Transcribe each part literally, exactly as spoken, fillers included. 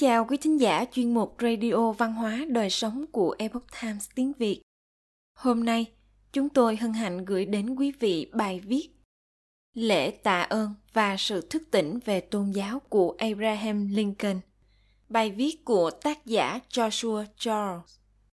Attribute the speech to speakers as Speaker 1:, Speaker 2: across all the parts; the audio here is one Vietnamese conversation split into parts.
Speaker 1: chào quý thính giả chuyên mục Radio Văn hóa Đời Sống của Epoch Times tiếng Việt. Hôm nay, chúng tôi hân hạnh gửi đến quý vị bài viết Lễ tạ ơn và sự thức tỉnh về tôn giáo của Abraham Lincoln. Bài viết của tác giả Joshua Charles.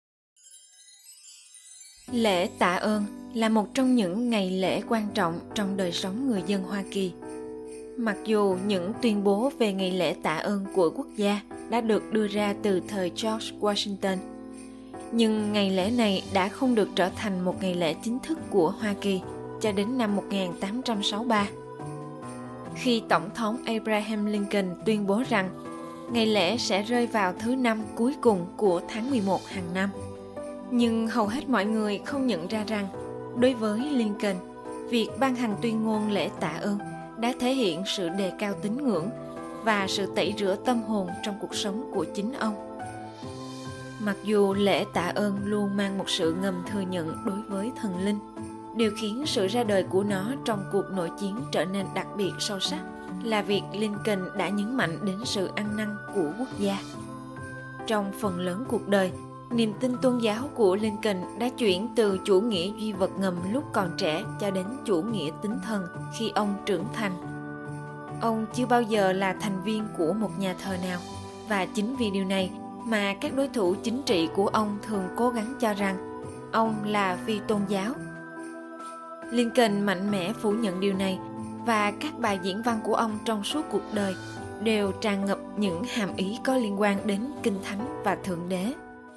Speaker 1: Lễ tạ ơn là một trong những ngày lễ quan trọng trong đời sống người dân Hoa Kỳ. Mặc dù những tuyên bố về ngày lễ tạ ơn của quốc gia đã được đưa ra từ thời George Washington, nhưng ngày lễ này đã không được trở thành một ngày lễ chính thức của Hoa Kỳ cho đến năm một nghìn tám trăm sáu mươi ba. Khi Tổng thống Abraham Lincoln tuyên bố rằng ngày lễ sẽ rơi vào thứ năm cuối cùng của tháng mười một hàng năm. Nhưng hầu hết mọi người không nhận ra rằng, đối với Lincoln, việc ban hành tuyên ngôn lễ tạ ơn đã thể hiện sự đề cao tín ngưỡng và sự tẩy rửa tâm hồn trong cuộc sống của chính ông. Mặc dù lễ tạ ơn luôn mang một sự ngầm thừa nhận đối với thần linh, điều khiến sự ra đời của nó trong cuộc nội chiến trở nên đặc biệt sâu sắc là việc Lincoln đã nhấn mạnh đến sự ăn năn của quốc gia. Trong phần lớn cuộc đời, niềm tin tôn giáo của Lincoln đã chuyển từ chủ nghĩa duy vật ngầm lúc còn trẻ cho đến chủ nghĩa tinh thần khi ông trưởng thành. Ông chưa bao giờ là thành viên của một nhà thờ nào, và chính vì điều này mà các đối thủ chính trị của ông thường cố gắng cho rằng ông là phi tôn giáo. Lincoln mạnh mẽ phủ nhận điều này, và các bài diễn văn của ông trong suốt cuộc đời đều tràn ngập những hàm ý có liên quan đến Kinh Thánh và Thượng Đế.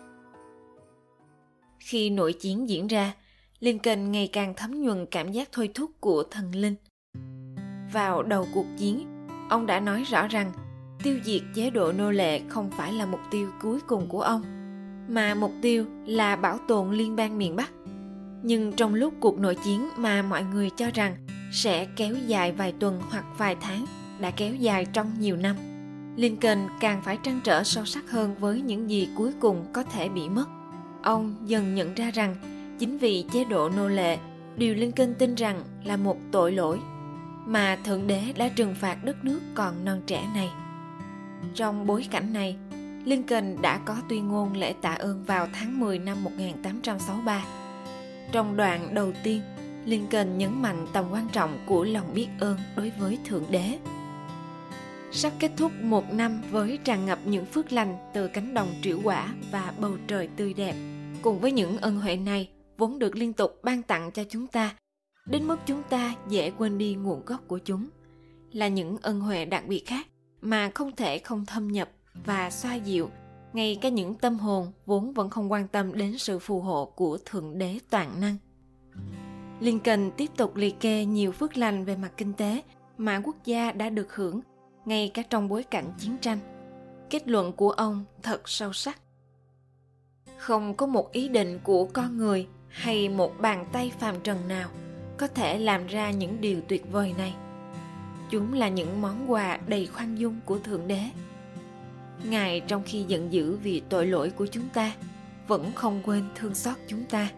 Speaker 1: Khi nội chiến diễn ra, Lincoln ngày càng thấm nhuần cảm giác thôi thúc của thần linh. Vào đầu cuộc chiến, ông đã nói rõ rằng tiêu diệt chế độ nô lệ không phải là mục tiêu cuối cùng của ông, mà mục tiêu là bảo tồn liên bang miền Bắc. Nhưng trong lúc cuộc nội chiến mà mọi người cho rằng sẽ kéo dài vài tuần hoặc vài tháng đã kéo dài trong nhiều năm, Lincoln càng phải trăn trở sâu sắc hơn với những gì cuối cùng có thể bị mất. Ông dần nhận ra rằng chính vì chế độ nô lệ, điều Lincoln tin rằng là một tội lỗi, mà Thượng Đế đã trừng phạt đất nước còn non trẻ này. Trong bối cảnh này, Lincoln đã có tuyên ngôn lễ tạ ơn vào tháng mười năm một nghìn tám trăm sáu mươi ba. Trong đoạn đầu tiên, Lincoln nhấn mạnh tầm quan trọng của lòng biết ơn đối với Thượng Đế. Sắp kết thúc một năm với tràn ngập những phước lành từ cánh đồng trĩu quả và bầu trời tươi đẹp. Cùng với những ân huệ này vốn được liên tục ban tặng cho chúng ta, đến mức chúng ta dễ quên đi nguồn gốc của chúng, là những ân huệ đặc biệt khác mà không thể không thâm nhập và xoa dịu ngay cả những tâm hồn vốn vẫn không quan tâm đến sự phù hộ của Thượng Đế toàn năng. Lincoln tiếp tục liệt kê nhiều phước lành về mặt kinh tế mà quốc gia đã được hưởng ngay cả trong bối cảnh chiến tranh. Kết luận của ông thật sâu sắc. Không có một ý định của con người hay một bàn tay phàm trần nào có thể làm ra những điều tuyệt vời này. Chúng là những món quà đầy khoan dung của Thượng Đế. Ngài trong khi giận dữ vì tội lỗi của chúng ta, vẫn không quên thương xót chúng ta.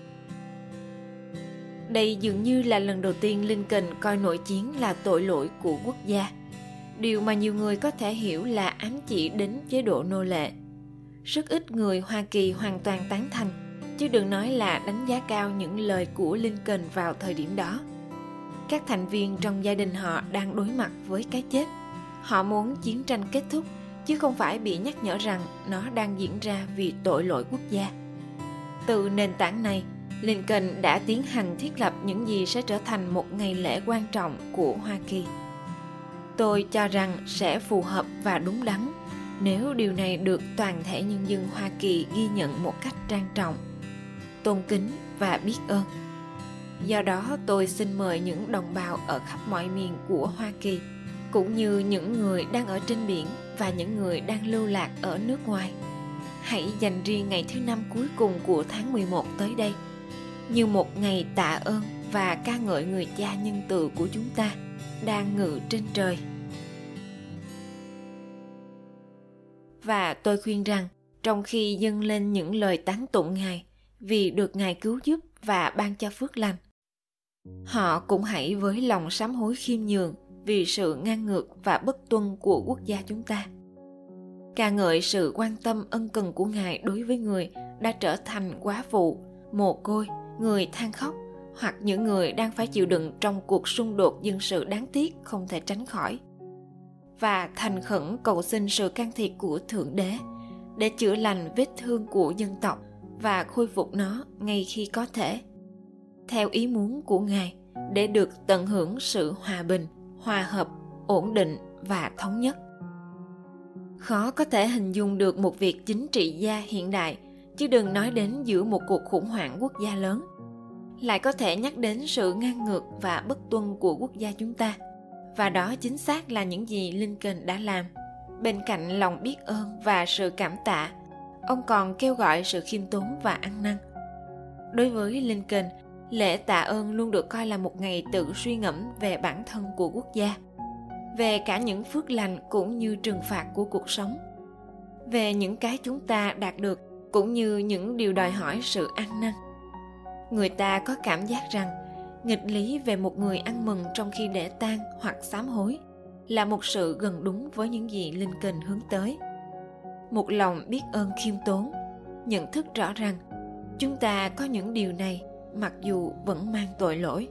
Speaker 1: Đây dường như là lần đầu tiên Lincoln coi nội chiến là tội lỗi của quốc gia. Điều mà nhiều người có thể hiểu là ám chỉ đến chế độ nô lệ. Rất ít người Hoa Kỳ hoàn toàn tán thành, chứ đừng nói là đánh giá cao những lời của Lincoln vào thời điểm đó. Các thành viên trong gia đình họ đang đối mặt với cái chết. Họ muốn chiến tranh kết thúc, chứ không phải bị nhắc nhở rằng nó đang diễn ra vì tội lỗi quốc gia. Từ nền tảng này, Lincoln đã tiến hành thiết lập những gì sẽ trở thành một ngày lễ quan trọng của Hoa Kỳ. Tôi cho rằng sẽ phù hợp và đúng đắn nếu điều này được toàn thể nhân dân Hoa Kỳ ghi nhận một cách trang trọng, tôn kính và biết ơn. Do đó, tôi xin mời những đồng bào ở khắp mọi miền của Hoa Kỳ, cũng như những người đang ở trên biển và những người đang lưu lạc ở nước ngoài, hãy dành riêng ngày thứ năm cuối cùng của tháng mười một tới đây như một ngày tạ ơn và ca ngợi người cha nhân từ của chúng ta đang ngự trên trời. Và tôi khuyên rằng, trong khi dâng lên những lời tán tụng Ngài vì được Ngài cứu giúp và ban cho phước lành, họ cũng hãy với lòng sám hối khiêm nhường vì sự ngang ngược và bất tuân của quốc gia chúng ta. ca ngợi sự quan tâm ân cần của Ngài đối với người đã trở thành góa phụ, mồ côi, người than khóc hoặc những người đang phải chịu đựng trong cuộc xung đột dân sự đáng tiếc không thể tránh khỏi. Và thành khẩn cầu xin sự can thiệp của Thượng Đế để chữa lành vết thương của dân tộc và khôi phục nó ngay khi có thể, theo ý muốn của Ngài, để được tận hưởng sự hòa bình, hòa hợp, ổn định và thống nhất. Khó có thể hình dung được một việc chính trị gia hiện đại, chứ đừng nói đến giữa một cuộc khủng hoảng quốc gia lớn, lại có thể nhắc đến sự ngang ngược và bất tuân của quốc gia chúng ta. Và đó chính xác là những gì Lincoln đã làm. Bên cạnh lòng biết ơn và sự cảm tạ, ông còn kêu gọi sự khiêm tốn và ăn năn. Đối với Lincoln, lễ tạ ơn luôn được coi là một ngày tự suy ngẫm về bản thân của quốc gia, về cả những phước lành cũng như trừng phạt của cuộc sống, về những cái chúng ta đạt được cũng như những điều đòi hỏi sự ăn năn. Người ta có cảm giác rằng nghịch lý về một người ăn mừng trong khi để tang hoặc sám hối là một sự gần đúng với những gì Lincoln hướng tới. Một lòng biết ơn khiêm tốn, nhận thức rõ rằng chúng ta có những điều này mặc dù vẫn mang tội lỗi.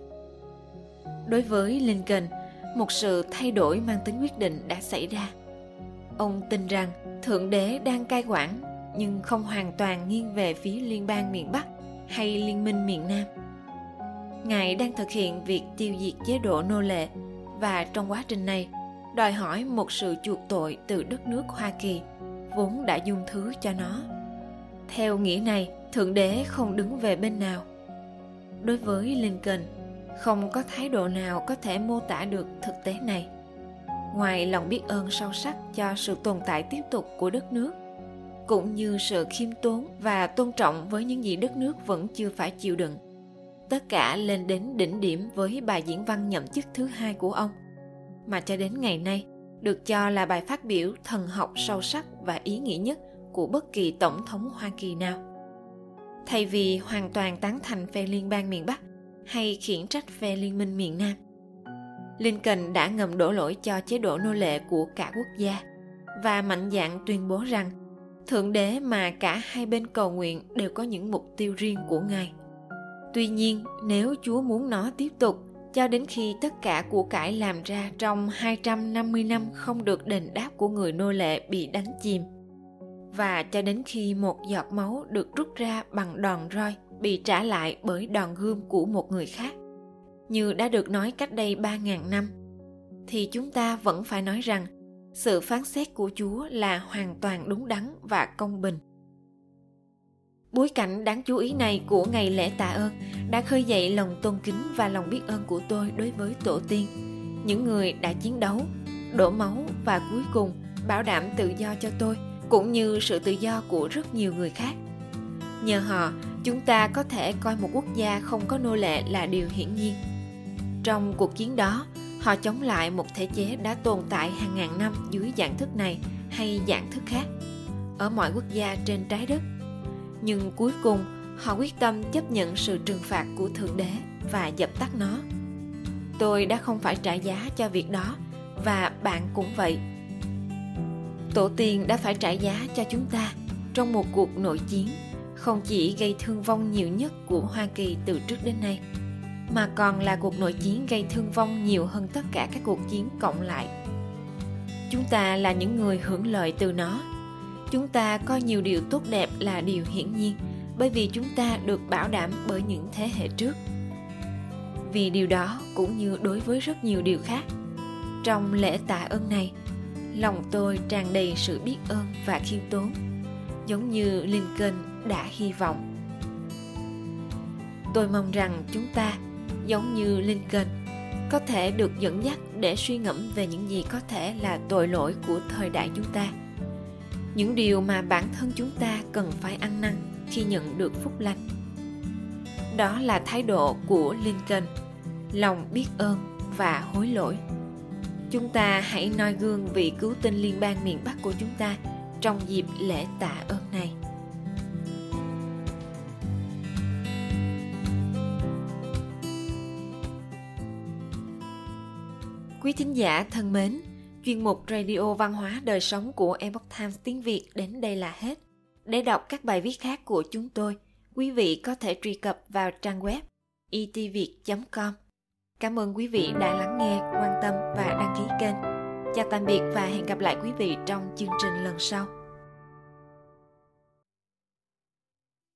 Speaker 1: Đối với Lincoln, một sự thay đổi mang tính quyết định đã xảy ra. Ông tin rằng Thượng Đế đang cai quản, nhưng không hoàn toàn nghiêng về phía liên bang miền Bắc hay liên minh miền Nam. Ngài đang thực hiện việc tiêu diệt chế độ nô lệ, và trong quá trình này đòi hỏi một sự chuộc tội từ đất nước Hoa Kỳ, vốn đã dung thứ cho nó. Theo nghĩa này, Thượng Đế không đứng về bên nào. Đối với Lincoln, không có thái độ nào có thể mô tả được thực tế này, ngoài lòng biết ơn sâu sắc cho sự tồn tại tiếp tục của đất nước, cũng như sự khiêm tốn và tôn trọng với những gì đất nước vẫn chưa phải chịu đựng. Tất cả lên đến đỉnh điểm với bài diễn văn nhậm chức thứ hai của ông, mà cho đến ngày nay được cho là bài phát biểu thần học sâu sắc và ý nghĩa nhất của bất kỳ tổng thống Hoa Kỳ nào. Thay vì hoàn toàn tán thành phe liên bang miền Bắc hay khiển trách phe liên minh miền Nam, Lincoln đã ngầm đổ lỗi cho chế độ nô lệ của cả quốc gia và mạnh dạn tuyên bố rằng Thượng Đế mà cả hai bên cầu nguyện đều có những mục tiêu riêng của Ngài. Tuy nhiên, nếu Chúa muốn nó tiếp tục cho đến khi tất cả của cải làm ra trong hai trăm năm mươi năm không được đền đáp của người nô lệ bị đánh chìm, và cho đến khi một giọt máu được rút ra bằng đòn roi bị trả lại bởi đòn gươm của một người khác, như đã được nói cách đây ba ngàn năm, thì chúng ta vẫn phải nói rằng sự phán xét của Chúa là hoàn toàn đúng đắn và công bình. Bối cảnh đáng chú ý này của ngày lễ tạ ơn đã khơi dậy lòng tôn kính và lòng biết ơn của tôi đối với tổ tiên, những người đã chiến đấu, đổ máu và cuối cùng bảo đảm tự do cho tôi, cũng như sự tự do của rất nhiều người khác. Nhờ họ, chúng ta có thể coi một quốc gia không có nô lệ là điều hiển nhiên. Trong cuộc chiến đó, họ chống lại một thể chế đã tồn tại hàng ngàn năm dưới dạng thức này hay dạng thức khác, ở mọi quốc gia trên trái đất. Nhưng cuối cùng, họ quyết tâm chấp nhận sự trừng phạt của Thượng Đế và dập tắt nó. Tôi đã không phải trả giá cho việc đó, và bạn cũng vậy. Tổ tiên đã phải trả giá cho chúng ta trong một cuộc nội chiến không chỉ gây thương vong nhiều nhất của Hoa Kỳ từ trước đến nay, mà còn là cuộc nội chiến gây thương vong nhiều hơn tất cả các cuộc chiến cộng lại. Chúng ta là những người hưởng lợi từ nó. Chúng ta coi nhiều điều tốt đẹp là điều hiển nhiên, bởi vì chúng ta được bảo đảm bởi những thế hệ trước. Vì điều đó, cũng như đối với rất nhiều điều khác, trong lễ tạ ơn này, lòng tôi tràn đầy sự biết ơn và khiêm tốn, giống như Lincoln đã hy vọng. Tôi mong rằng chúng ta, giống như Lincoln, có thể được dẫn dắt để suy ngẫm về những gì có thể là tội lỗi của thời đại chúng ta, những điều mà bản thân chúng ta cần phải ăn năn khi nhận được phúc lành. Đó là thái độ của Lincoln, lòng biết ơn và hối lỗi. Chúng ta hãy noi gương vị cứu tinh liên bang miền Bắc của chúng ta trong dịp lễ tạ ơn này. Quý thính giả thân mến, Chuyên mục Radio Văn hóa Đời Sống của Epoch Times tiếng Việt đến đây là hết. Để đọc các bài viết khác của chúng tôi, quý vị có thể truy cập vào trang web e t viet chấm com. Cảm ơn quý vị đã lắng nghe, quan tâm và đăng ký kênh. Chào tạm biệt và hẹn gặp lại quý vị trong chương trình lần sau.